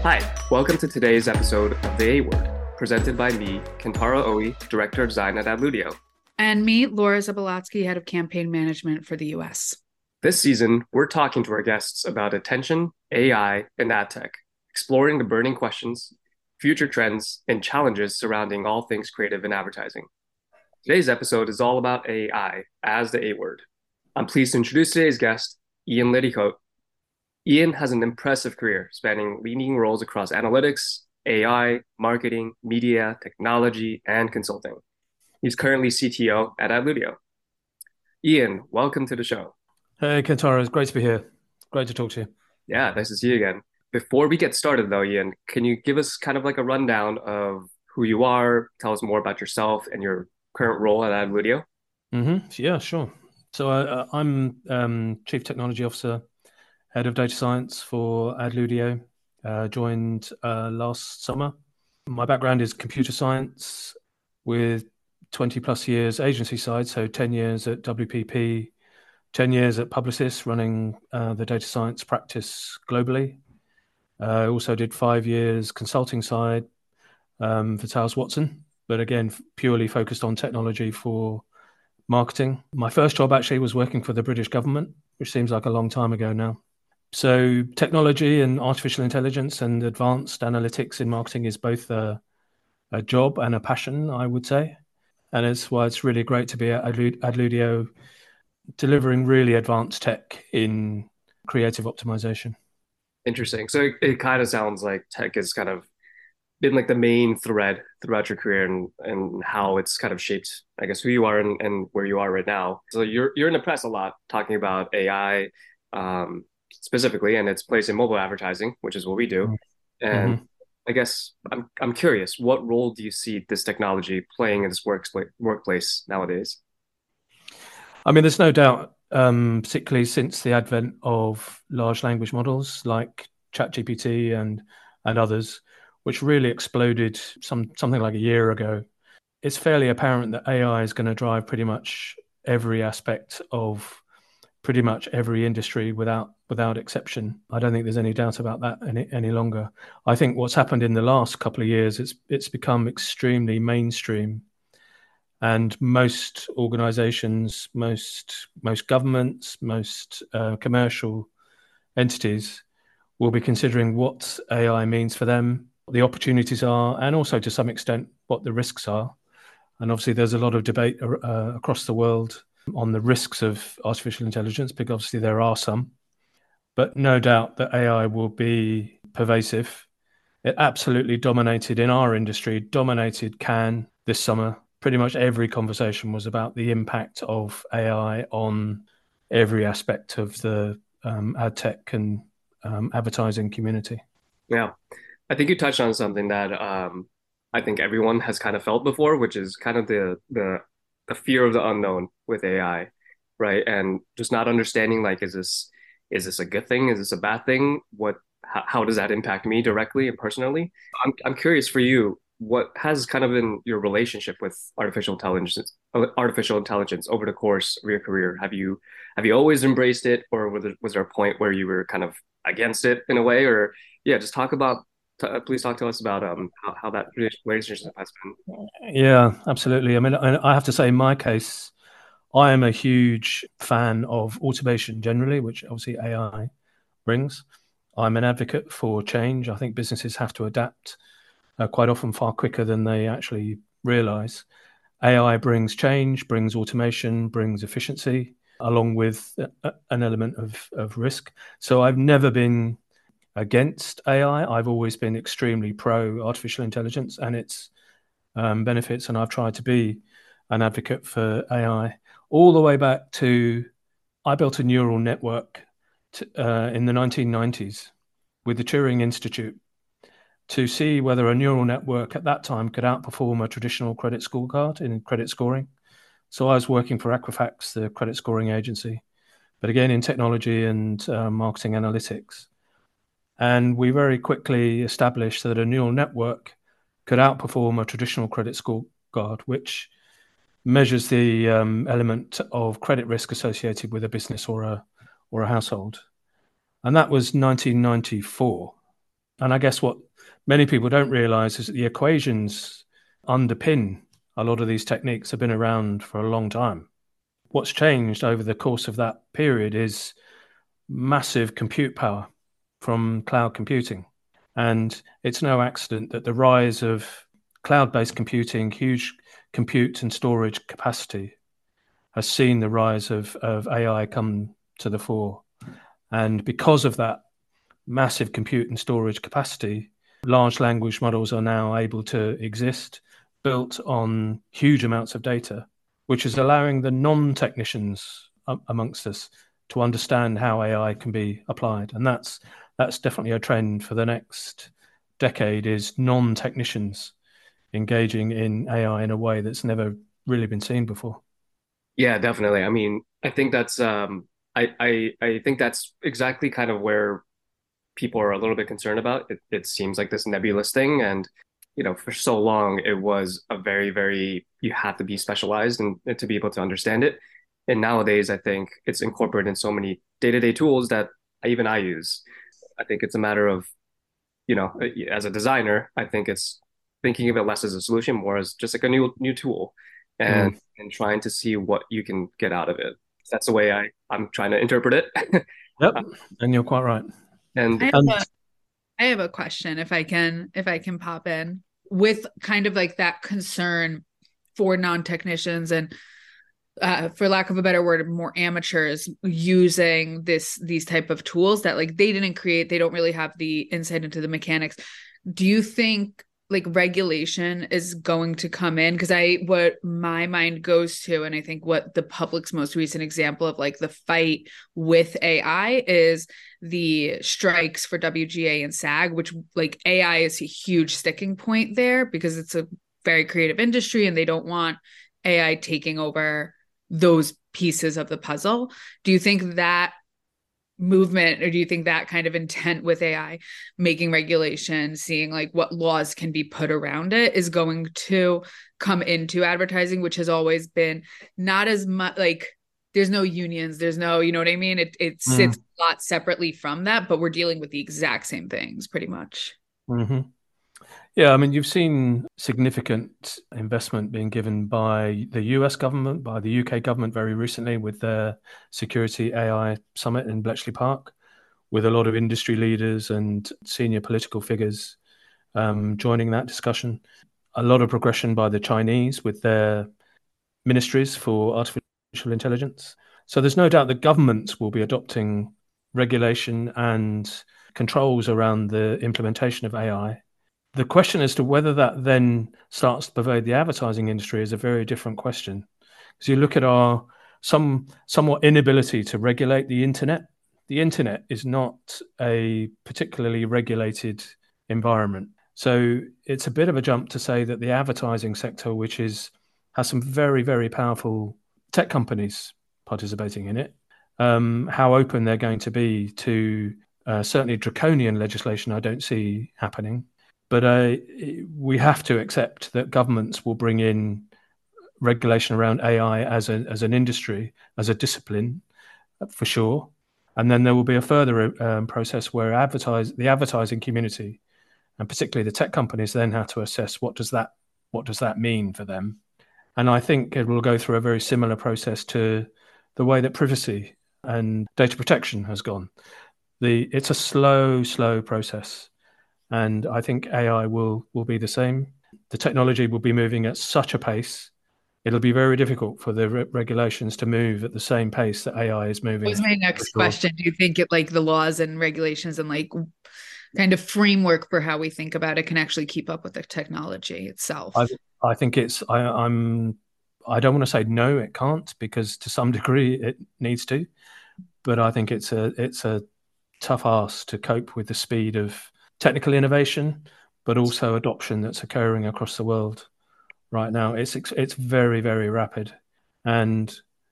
Hi, welcome to today's episode of The A Word, presented by me, Kentaro Oe, Director of Design at Adludio. And me, Laura Zabalotsky, Head of Campaign Management for the US. This season, we're talking to our guests about attention, AI, and ad tech, exploring the burning questions, future trends, and challenges surrounding all things creative in advertising. Today's episode is all about AI as the A word. I'm pleased to introduce today's guest, Ian Liddycoat. Ian has an impressive career spanning leading roles across analytics, AI, marketing, media, technology, and consulting. He's currently CTO at Adludio. Ian, welcome to the show. Hey, Kentaro, it's great to be here. Great to talk to you. Yeah, nice to see you again. Before we get started, though, Ian, can you give us kind of like a rundown of who you are? Tell us more about yourself and your current role at Adludio. Yeah, sure. So I'm Chief Technology Officer, Head of Data Science for Adludio. Joined last summer. My background is computer science with 20 plus years agency side, so 10 years at WPP, 10 years at Publicis running the data science practice globally. I also did 5 years consulting side for Towers Watson, but again, purely focused on technology for marketing. My first job actually was working for the British government, which seems like a long time ago now. So technology and artificial intelligence and advanced analytics in marketing is both a job and a passion, I would say. And it's why it's really great to be at Adludio delivering really advanced tech in creative optimization. Interesting. So it kind of sounds like tech has kind of been like the main thread throughout your career and how it's kind of shaped, I guess, who you are and where you are right now. So you're in the press a lot talking about AI specifically and its place in mobile advertising, which is what we do. And Mm-hmm. I guess I'm curious, what role do you see this technology playing in this workplace nowadays? I mean, there's no doubt, particularly since the advent of large language models like ChatGPT and others, which really exploded something like a year ago. It's fairly apparent that AI is going to drive pretty much every aspect of pretty much every industry without exception. I don't think there's any doubt about that any longer. I think what's happened in the last couple of years, it's become extremely mainstream, and most organizations, most governments, most commercial entities will be considering what AI means for them, what the opportunities are, and also to some extent what the risks are. And obviously, there's a lot of debate across the world on the risks of artificial intelligence, because obviously there are some. But no doubt that AI will be pervasive. It absolutely dominated in our industry, dominated Cannes this summer. Pretty much every conversation was about the impact of AI on every aspect of the ad tech and advertising community. Yeah. I think you touched on something that I think everyone has kind of felt before, which is kind of the fear of the unknown with AI, right? And just not understanding like, is this a good thing? Is this a bad thing? How does that impact me directly and personally? I'm curious for you, what has kind of been your relationship with artificial intelligence over the course of your career? Have you always embraced it, or was there a point where you were kind of against it in a way, or yeah, just please talk to us about how that relationship has been. Yeah, absolutely. I mean, I have to say, in my case, I am a huge fan of automation generally, which obviously AI brings. I'm an advocate for change. I think businesses have to adapt quite often far quicker than they actually realize. AI brings change, brings automation, brings efficiency, along with an element of risk. So I've never been against AI. I've always been extremely pro artificial intelligence and its benefits, and I've tried to be an advocate for AI all the way back to I built a neural network in the 1990s with the Turing Institute to see whether a neural network at that time could outperform a traditional credit scorecard in credit scoring. So I was working for Equifax, the credit scoring agency, but again in technology and marketing analytics. And we very quickly established that a neural network could outperform a traditional credit scorecard, which measures the element of credit risk associated with a business or a household. And that was 1994. And I guess what many people don't realize is that the equations underpin a lot of these techniques have been around for a long time. What's changed over the course of that period is massive compute power from cloud computing. And it's no accident that the rise of cloud-based computing, huge compute and storage capacity, has seen the rise of AI come to the fore. And because of that massive compute and storage capacity, large language models are now able to exist, built on huge amounts of data, which is allowing the non-technicians amongst us to understand how AI can be applied. And that's definitely a trend for the next decade, is non-technicians engaging in AI in a way that's never really been seen before. Yeah, definitely. I mean, I think that's I think that's exactly kind of where people are a little bit concerned about. It seems like this nebulous thing, and for so long it was a very you have to be specialized and to be able to understand it. And nowadays, I think it's incorporated in so many day-to-day tools that even I use. I think it's a matter of, as a designer, I think it's thinking of it less as a solution, more as just like a new tool, and Mm. and trying to see what you can get out of it. That's the way I'm trying to interpret it. Yep, and you're quite right. I And have a I have a question if I can pop in with kind of like that concern for non-technicians and for lack of a better word, more amateurs using these type of tools that like they didn't create, they don't really have the insight into the mechanics. Do you think like regulation is going to come in? Because what my mind goes to, and I think what the public's most recent example of like the fight with AI is the strikes for WGA and SAG, which like AI is a huge sticking point there because it's a very creative industry and they don't want AI taking over those pieces of the puzzle. Do you think that movement, or do you think that kind of intent with AI making regulation, seeing like what laws can be put around it, is going to come into advertising, which has always been not as much like there's no unions, there's no, you know what I mean? It sits a lot separately from that, but we're dealing with the exact same things pretty much. Mm-hmm. Yeah, I mean, you've seen significant investment being given by the US government, by the UK government very recently with their Security AI Summit in Bletchley Park, with a lot of industry leaders and senior political figures joining that discussion. A lot of progression by the Chinese with their ministries for artificial intelligence. So there's no doubt that governments will be adopting regulation and controls around the implementation of AI. The question as to whether that then starts to pervade the advertising industry is a very different question. Because you look at our somewhat inability to regulate the internet. The internet is not a particularly regulated environment. So it's a bit of a jump to say that the advertising sector, which has some very powerful tech companies participating in it, how open they're going to be to certainly draconian legislation, I don't see happening. But we have to accept that governments will bring in regulation around AI as an industry, as a discipline, for sure. And then there will be a further process where the advertising community, and particularly the tech companies, then have to assess what does that mean for them. And I think it will go through a very similar process to the way that privacy and data protection has gone. It's a slow process. And I think AI will be the same. The technology will be moving at such a pace. It'll be very difficult for the regulations to move at the same pace that AI is That moving. was my next question. Do you think it like the laws and regulations and like kind of framework for how we think about it can actually keep up with the technology itself? I think I don't want to say no, it can't, because to some degree it needs to. But I think it's a tough ask to cope with the speed of technical innovation, but also adoption that's occurring across the world right now. It's very rapid, and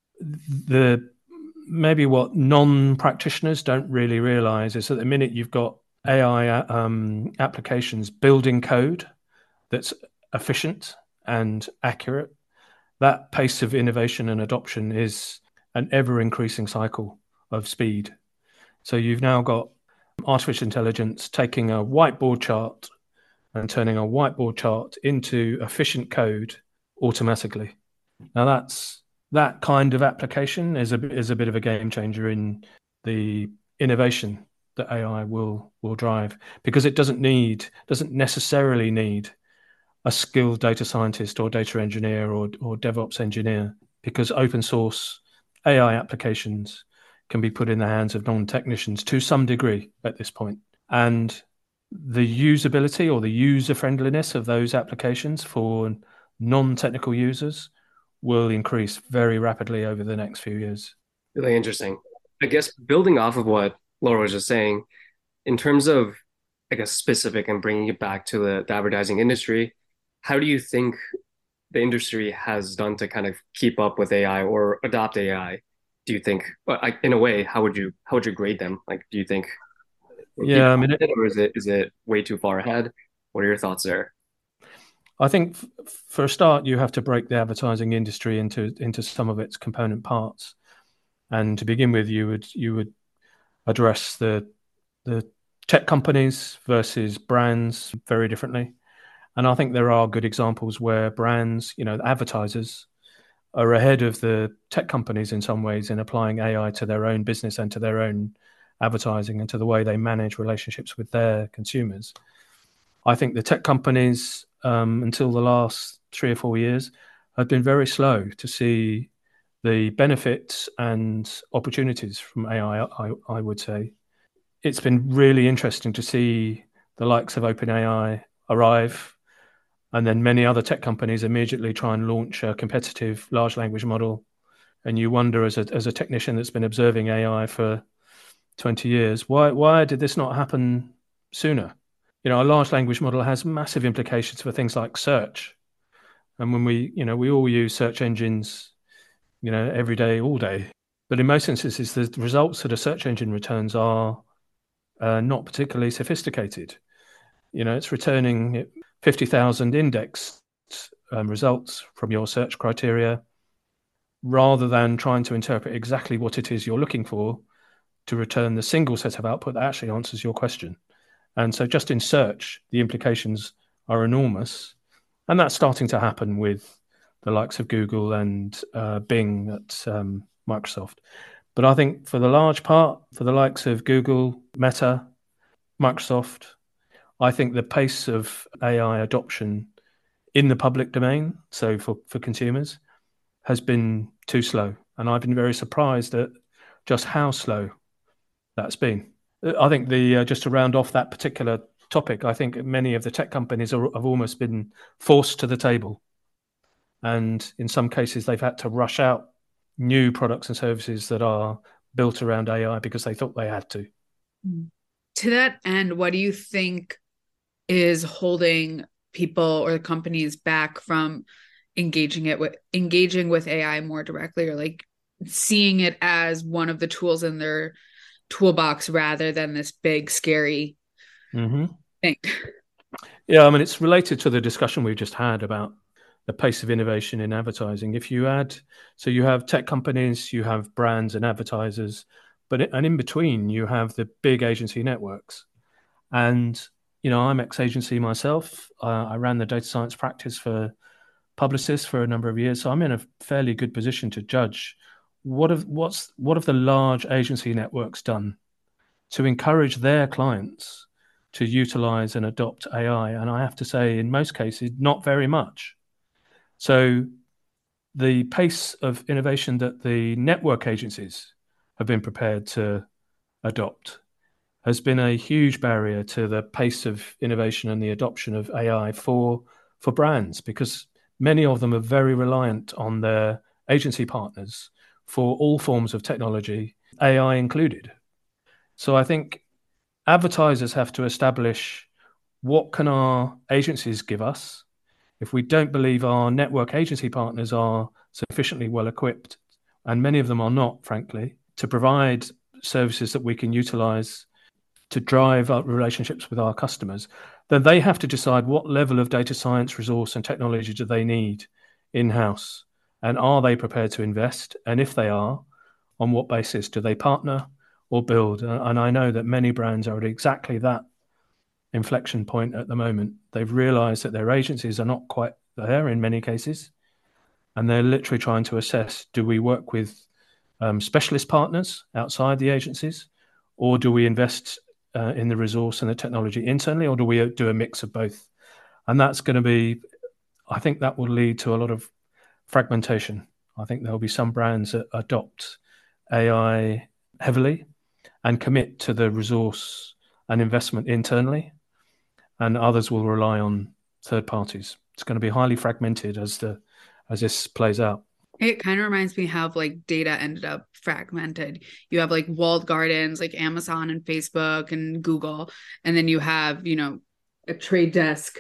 maybe what non-practitioners don't really realize is that the minute you've got AI applications building code that's efficient and accurate, that pace of innovation and adoption is an ever increasing cycle of speed. So you've now got artificial intelligence taking a whiteboard chart and turning a whiteboard chart into efficient code automatically. Now that kind of application is a bit of a game changer in the innovation that AI will drive, because it doesn't necessarily need a skilled data scientist or data engineer or DevOps engineer, because open source AI applications can be put in the hands of non-technicians to some degree at this point. And the usability or the user friendliness of those applications for non-technical users will increase very rapidly over the next few years. Really interesting. I guess building off of what Laura was just saying, in terms of, I guess, specific and bringing it back to the advertising industry, how do you think the industry has done to kind of keep up with AI or adopt AI? Do you think, well, in a way, how would you grade them? Like, do you think Yeah, I mean, or is it way too far ahead? What are your thoughts there? I think for a start, you have to break the advertising industry into some of its component parts. And to begin with, you would address the tech companies versus brands very differently. And I think there are good examples where brands, advertisers, are ahead of the tech companies in some ways in applying AI to their own business and to their own advertising and to the way they manage relationships with their consumers. I think the tech companies, until the last 3 or 4 years, have been very slow to see the benefits and opportunities from AI, I would say. It's been really interesting to see the likes of OpenAI arrive, and then many other tech companies immediately try and launch a competitive large language model. And you wonder, as a technician that's been observing AI for 20 years, why did this not happen sooner? A large language model has massive implications for things like search. And when we all use search engines, every day, all day. But in most instances, the results that a search engine returns are not particularly sophisticated. It's returning 50,000 index results from your search criteria, rather than trying to interpret exactly what it is you're looking for to return the single set of output that actually answers your question. And so just in search, the implications are enormous. And that's starting to happen with the likes of Google and Bing at Microsoft. But I think for the large part, for the likes of Google, Meta, Microsoft, I think the pace of AI adoption in the public domain, so for consumers, has been too slow. And I've been very surprised at just how slow that's been. I think just to round off that particular topic, I think many of the tech companies have almost been forced to the table. And in some cases, they've had to rush out new products and services that are built around AI because they thought they had to. To that end, what do you think is holding people or companies back from engaging with AI more directly, or like seeing it as one of the tools in their toolbox rather than this big scary thing? Yeah, I mean, it's related to the discussion we just had about the pace of innovation in advertising. You have tech companies, you have brands and advertisers, and in between you have the big agency networks. And I'm ex-agency myself. I ran the data science practice for Publicis for a number of years, so I'm in a fairly good position to judge what have the large agency networks done to encourage their clients to utilize and adopt AI. And I have to say, in most cases, not very much. So the pace of innovation that the network agencies have been prepared to adopt has been a huge barrier to the pace of innovation and the adoption of AI for brands, because many of them are very reliant on their agency partners for all forms of technology, AI included. So I think advertisers have to establish, what can our agencies give us? If we don't believe our network agency partners are sufficiently well equipped, and many of them are not, frankly, to provide services that we can utilize to drive our relationships with our customers, then they have to decide what level of data science resource and technology do they need in-house, and are they prepared to invest? And if they are, on what basis? Do they partner, or build. And I know that many brands are at exactly that inflection point at the moment. They've realized that their agencies are not quite there in many cases. And they're literally trying to assess, do we work with specialist partners outside the agencies, or do we invest in the resource and the technology internally, or do we do a mix of both? And that's going to be, I think that will lead to a lot of fragmentation. I think there'll be some brands that adopt AI heavily and commit to the resource and investment internally, and others will rely on third parties. It's going to be highly fragmented as this plays out. It kind of reminds me how like data ended up fragmented. You have like walled gardens, like Amazon and Facebook and Google, and then you have, a trade desk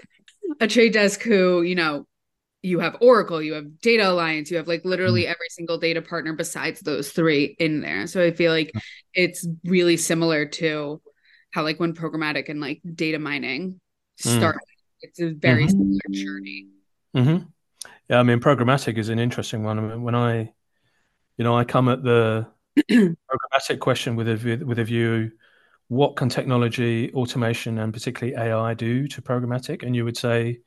who, you have Oracle, you have Data Alliance, you have like literally every single data partner besides those three in there. So I feel like it's really similar to how like when programmatic and like data mining started, it's a very similar journey. Mm-hmm. Yeah, I mean, programmatic is an interesting one. I mean, when I come at the programmatic question with a view, what can technology, automation, and particularly AI do to programmatic? And you would say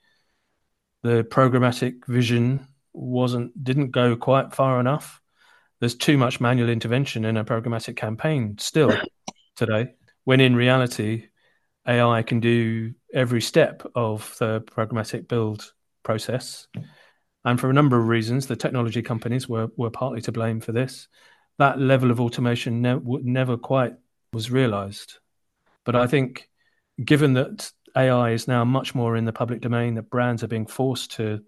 the programmatic vision didn't go quite far enough. There's too much manual intervention in a programmatic campaign still today, when in reality, AI can do every step of the programmatic build process. And for a number of reasons, the technology companies were partly to blame for this. That level of automation never quite was realized. But I think given that AI is now much more in the public domain, that brands are being forced to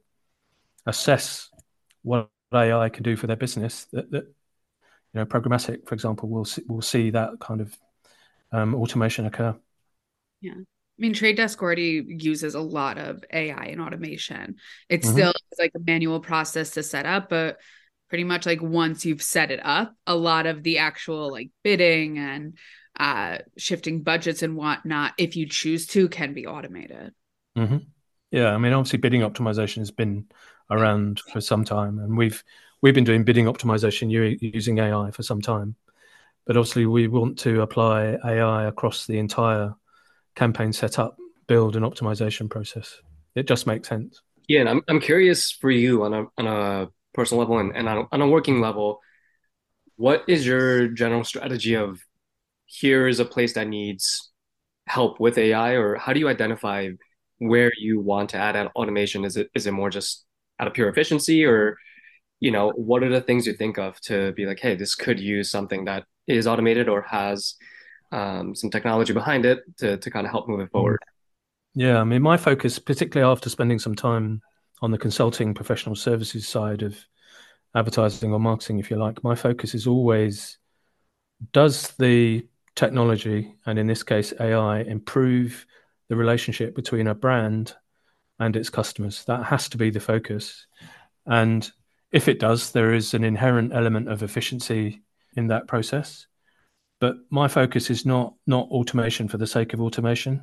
assess what AI can do for their business, that programmatic, for example, will see that kind of automation occur. Yeah. I mean, Trade Desk already uses a lot of AI and automation. It's still like a manual process to set up, but pretty much like once you've set it up, a lot of the actual like bidding and shifting budgets and whatnot, if you choose to, can be automated. Mm-hmm. Yeah, I mean, obviously, bidding optimization has been around for some time, and we've been doing bidding optimization using AI for some time. But obviously, we want to apply AI across the entire campaign setup, build, and optimization process. It just makes sense. Yeah, and I'm curious for you on a personal level and on a working level, what is your general strategy of here is a place that needs help with AI, or how do you identify where you want to add automation? Is it more just out of pure efficiency, or what are the things you think of to be like, hey, this could use something that is automated or has some technology behind it to kind of help move it forward? Yeah, I mean, my focus, particularly after spending some time on the consulting professional services side of advertising or marketing, if you like, my focus is always, does the technology, and in this case AI, improve the relationship between a brand and its customers? That has to be the focus. And if it does, there is an inherent element of efficiency in that process. But my focus is not automation for the sake of automation.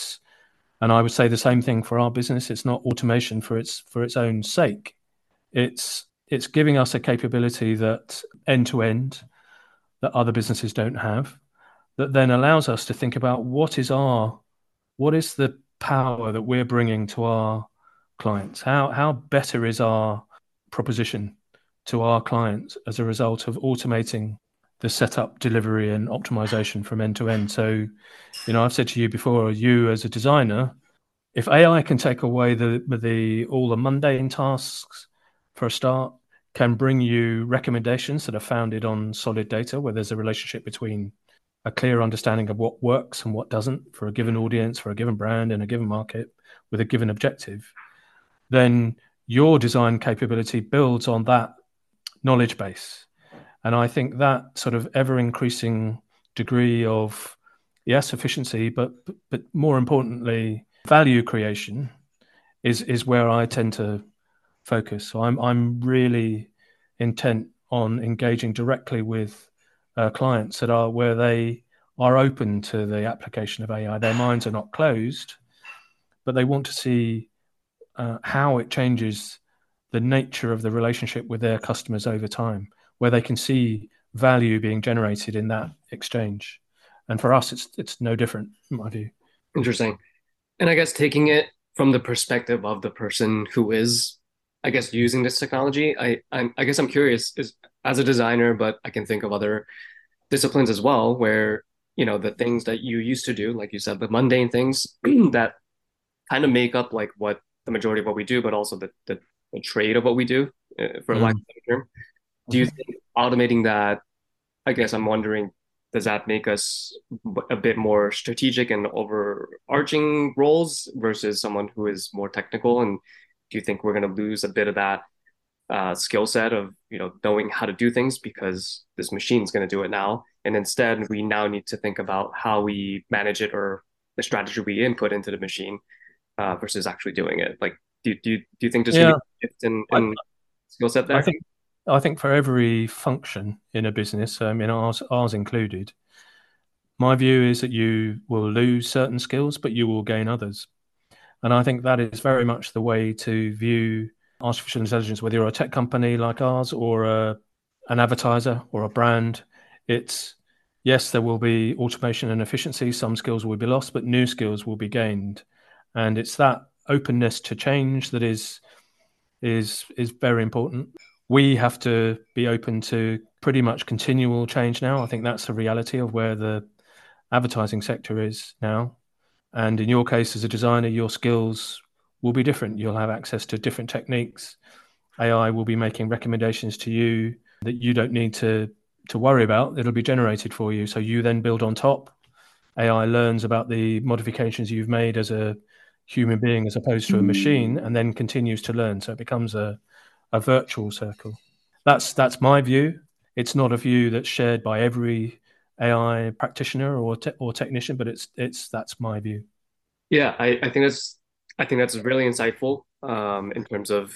And I would say the same thing for our business. It's not automation for its own sake. It's giving us a capability that end to end that other businesses don't have, that then allows us to think about what is the power that we're bringing to our clients? How better is our proposition to our clients as a result of automating the setup, delivery, and optimization from end to end? So, I've said to you before, you as a designer, if AI can take away all the mundane tasks for a start, can bring you recommendations that are founded on solid data, where there's a relationship between a clear understanding of what works and what doesn't for a given audience, for a given brand in a given market with a given objective, then your design capability builds on that knowledge base. And I think that sort of ever increasing degree of, yes, efficiency, but more importantly, value creation is where I tend to focus. So I'm really intent on engaging directly with clients where they are open to the application of AI. Their minds are not closed, but they want to see how it changes the nature of the relationship with their customers over time, where they can see value being generated in that exchange. And for us, it's no different, in my view. Interesting. And I guess taking it from the perspective of the person who is, I guess, using this technology, I guess I'm curious is as a designer, but I can think of other disciplines as well where, the things that you used to do, like you said, the mundane things that kind of make up like what the majority of what we do, but also the trade of what we do, for lack of a better term. Do you think automating that, I guess I'm wondering, does that make us a bit more strategic and overarching roles versus someone who is more technical? And do you think we're going to lose a bit of that skill set of knowing how to do things because this machine is going to do it now, and instead we now need to think about how we manage it or the strategy we input into the machine versus actually doing it? Like, do you think there's going to be a shift in skill set there? I think for every function in a business, ours included, my view is that you will lose certain skills, but you will gain others. And I think that is very much the way to view artificial intelligence, whether you're a tech company like ours or an advertiser or a brand. It's, yes, there will be automation and efficiency. Some skills will be lost, but new skills will be gained. And it's that openness to change that is very important. We have to be open to pretty much continual change now. I think that's the reality of where the advertising sector is now. And in your case, as a designer, your skills will be different. You'll have access to different techniques. AI will be making recommendations to you that you don't need to worry about. It'll be generated for you. So you then build on top. AI learns about the modifications you've made as a human being as opposed to a machine, and then continues to learn. So it becomes a virtual circle. That's my view. It's not a view that's shared by every AI practitioner or technician, but that's my view. Yeah, I think that's really insightful in terms of,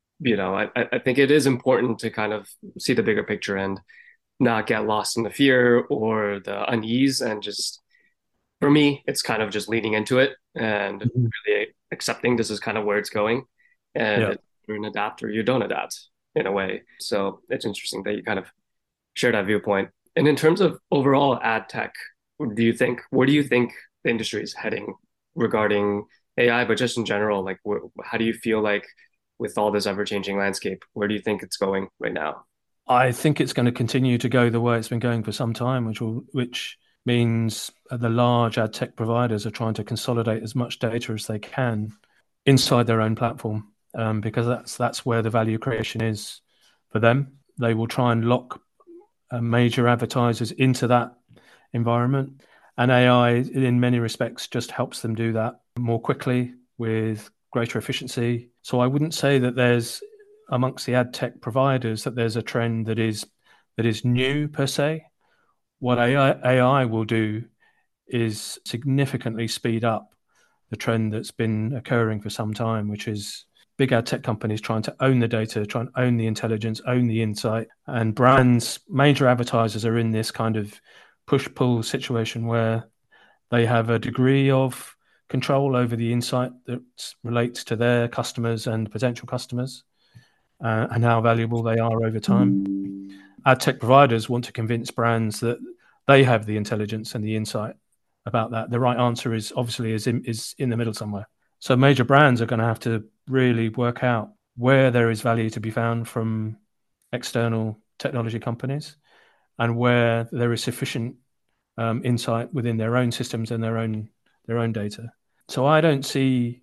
I think it is important to kind of see the bigger picture and not get lost in the fear or the unease. And just, for me, it's kind of just leaning into it and really accepting this is kind of where it's going. And you're an adapt or you don't adapt in a way. So it's interesting that you kind of share that viewpoint. And in terms of overall ad tech, where do you think the industry is heading regarding AI, but just in general, like how do you feel like with all this ever-changing landscape, where do you think it's going right now? I think it's going to continue to go the way it's been going for some time, which means the large ad tech providers are trying to consolidate as much data as they can inside their own platform, because that's where the value creation is for them. They will try and lock major advertisers into that environment, and AI, in many respects, just helps them do that more quickly with greater efficiency. So I wouldn't say that there's, amongst the ad tech providers, that there's a trend that is new per se. What AI will do is significantly speed up the trend that's been occurring for some time, which is big ad tech companies trying to own the data, trying to own the intelligence, own the insight. And brands, major advertisers, are in this kind of push-pull situation where they have a degree of control over the insight that relates to their customers and potential customers, and how valuable they are over time. Ad tech providers want to convince brands that they have the intelligence and the insight about that. The right answer is obviously in the middle somewhere. So major brands are going to have to really work out where there is value to be found from external technology companies and where there is sufficient insight within their own systems and their own data. So I don't see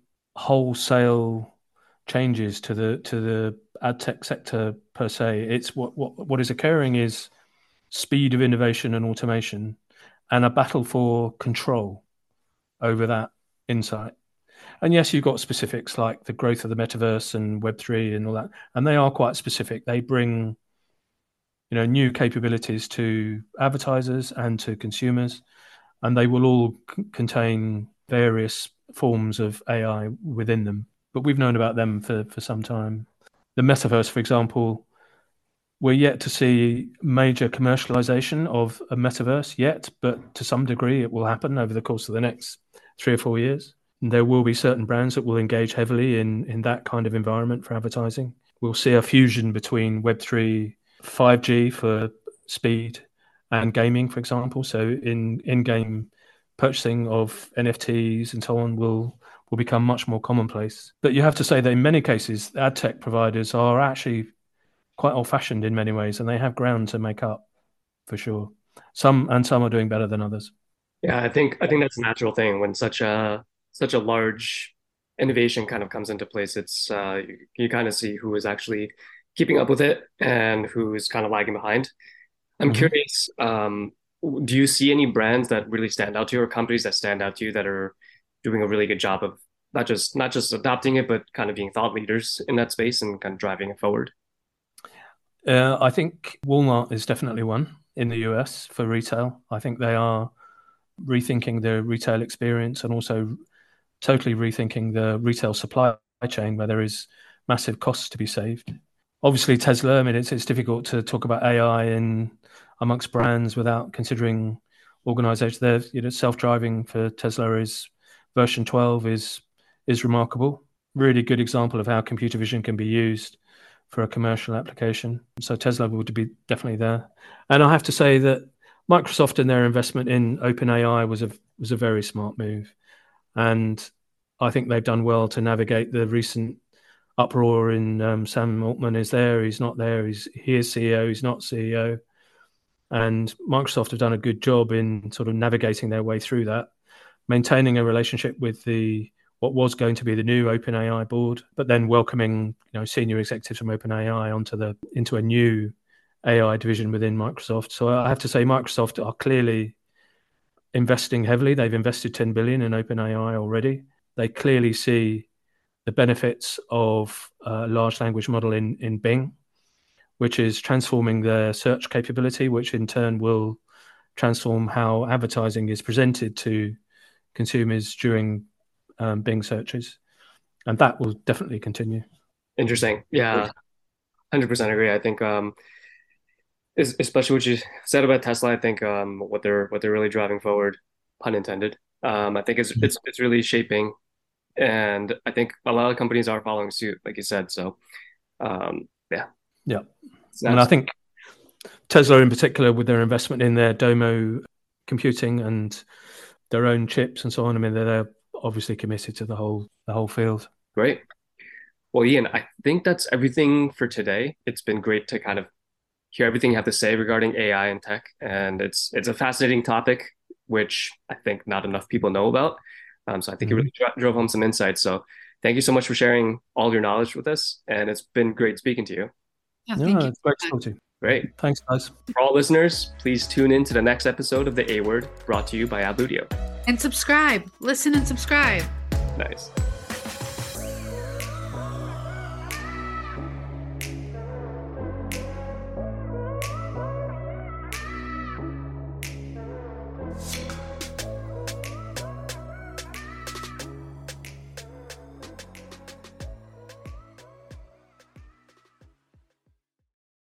wholesale changes to the ad tech sector per se. It's what is occurring is speed of innovation and automation, and a battle for control over that insight. And yes, you've got specifics like the growth of the metaverse and Web3 and all that, and they are quite specific. They bring, new capabilities to advertisers and to consumers, and they will all contain various forms of AI within them. But we've known about them for some time. The metaverse, for example, we're yet to see major commercialization of a metaverse yet, but to some degree it will happen over the course of the next 3 or 4 years. And there will be certain brands that will engage heavily in that kind of environment for advertising. We'll see a fusion between Web3, 5G for speed and gaming, for example. So in-game purchasing of NFTs and so on will become much more commonplace. But you have to say that in many cases, ad tech providers are actually quite old-fashioned in many ways, and they have ground to make up for sure. Some are doing better than others. Yeah, I think that's a natural thing when such a large innovation kind of comes into place. It's you kind of see who is actually keeping up with it and who is kind of lagging behind. I'm curious, do you see any brands that really stand out to you or companies that stand out to you that are doing a really good job of not just adopting it, but kind of being thought leaders in that space and kind of driving it forward? I think Walmart is definitely one in the US for retail. I think they are rethinking the retail experience and also totally rethinking the retail supply chain where there is massive costs to be saved. Obviously, Tesla, I mean, it's difficult to talk about AI amongst brands without considering organizations. There, self-driving for Tesla is version 12 is remarkable. Really good example of how computer vision can be used for a commercial application. So Tesla would be definitely there. And I have to say that Microsoft and their investment in OpenAI was a very smart move. And I think they've done well to navigate the recent uproar in Sam Altman is there, he's not there, he is CEO, he's not CEO. And Microsoft have done a good job in sort of navigating their way through that, maintaining a relationship with what was going to be the new OpenAI board, but then welcoming senior executives from OpenAI into a new AI division within Microsoft. So I have to say Microsoft are clearly investing heavily. They've invested 10 billion in OpenAI already. They clearly see the benefits of a large language model in Bing, which is transforming their search capability, which in turn will transform how advertising is presented to consumers during Bing searches. And that will definitely continue. Interesting. Yeah, 100% agree. I think especially what you said about Tesla, I think what they're really driving forward, pun intended, I think it's really shaping, and I think a lot of companies are following suit, like you said. So yeah. And I think Tesla in particular, with their investment in their Domo computing and their own chips and so on, I mean, they're obviously committed to the whole field. Great. Well, Ian, I think that's everything for today. It's been great to kind of hear everything you have to say regarding AI and tech, and it's a fascinating topic, which I think not enough people know about. So I think it really drove home some insights. So thank you so much for sharing all your knowledge with us, and it's been great speaking to you. Yeah, thank you. It's great to talk to you. Great. Thanks, guys. For all listeners, please tune in to the next episode of The A Word, brought to you by Abludio. And subscribe. Listen and subscribe. Nice.